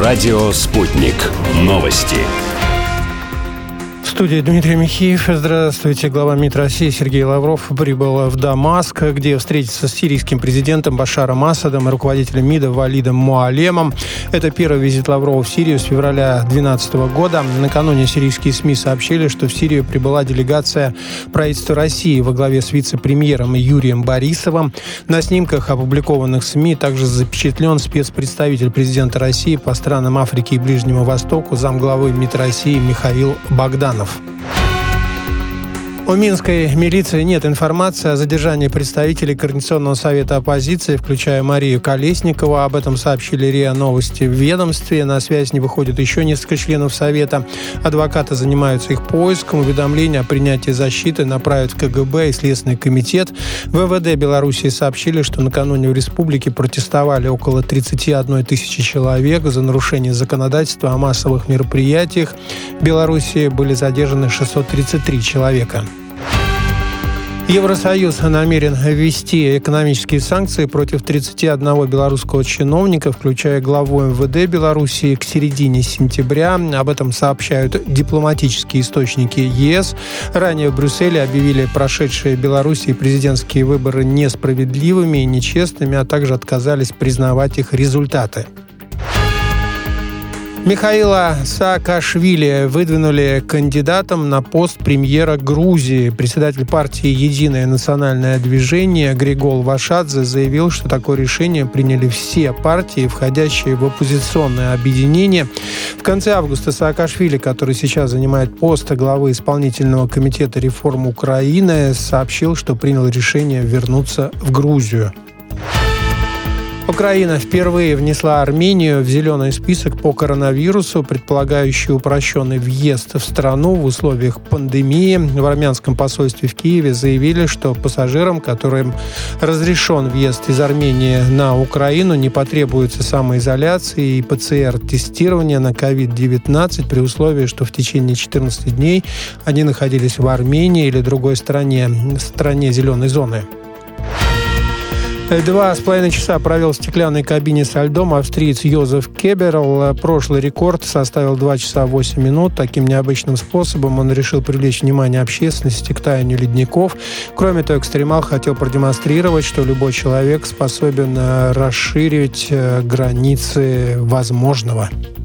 Радио «Спутник». Новости. В студии Дмитрий Михеев. Здравствуйте. Глава МИД России Сергей Лавров прибыл в Дамаск, где встретится с сирийским президентом Башаром Асадом и руководителем МИДа Валидом Муалемом. Это первый визит Лаврова в Сирию с февраля 2012 года. Накануне сирийские СМИ сообщили, что в Сирию прибыла делегация правительства России во главе с вице-премьером Юрием Борисовым. На снимках, опубликованных в СМИ, также запечатлен спецпредставитель президента России по странам Африки и Ближнему Востоку, замглавы МИД России Михаил Богданов. У минской милиции нет информации о задержании представителей Координационного совета оппозиции, включая Марию Колесникову. Об этом сообщили РИА Новости в ведомстве. На связь не выходит еще несколько членов совета. Адвокаты занимаются их поиском. Уведомление о принятии защиты направят в КГБ и Следственный комитет. ВВД Беларуси сообщили, что накануне в республике протестовали около 31 тысячи человек за нарушение законодательства о массовых мероприятиях. В Беларуси были задержаны 633 человека. Евросоюз намерен ввести экономические санкции против 31 белорусского чиновника, включая главу МВД Беларуси, к середине сентября. Об этом сообщают дипломатические источники ЕС. Ранее в Брюсселе объявили прошедшие в Беларуси президентские выборы несправедливыми и нечестными, а также отказались признавать их результаты. Михаила Саакашвили выдвинули кандидатом на пост премьера Грузии. Председатель партии «Единое национальное движение» Григол Вашадзе заявил, что такое решение приняли все партии, входящие в оппозиционное объединение. В конце августа Саакашвили, который сейчас занимает пост главы исполнительного комитета реформ Украины, сообщил, что принял решение вернуться в Грузию. Украина впервые внесла Армению в зеленый список по коронавирусу, предполагающий упрощенный въезд в страну в условиях пандемии. В армянском посольстве в Киеве заявили, что пассажирам, которым разрешен въезд из Армении на Украину, не потребуется самоизоляции и ПЦР-тестирования на COVID-19 при условии, что в течение 14 дней они находились в Армении или другой стране зеленой зоны. 2,5 часа провел в стеклянной кабине со льдом австриец Йозеф Кеберл. Прошлый рекорд составил 2 часа 8 минут. Таким необычным способом он решил привлечь внимание общественности к таянию ледников. Кроме того, экстремал хотел продемонстрировать, что любой человек способен расширить границы возможного.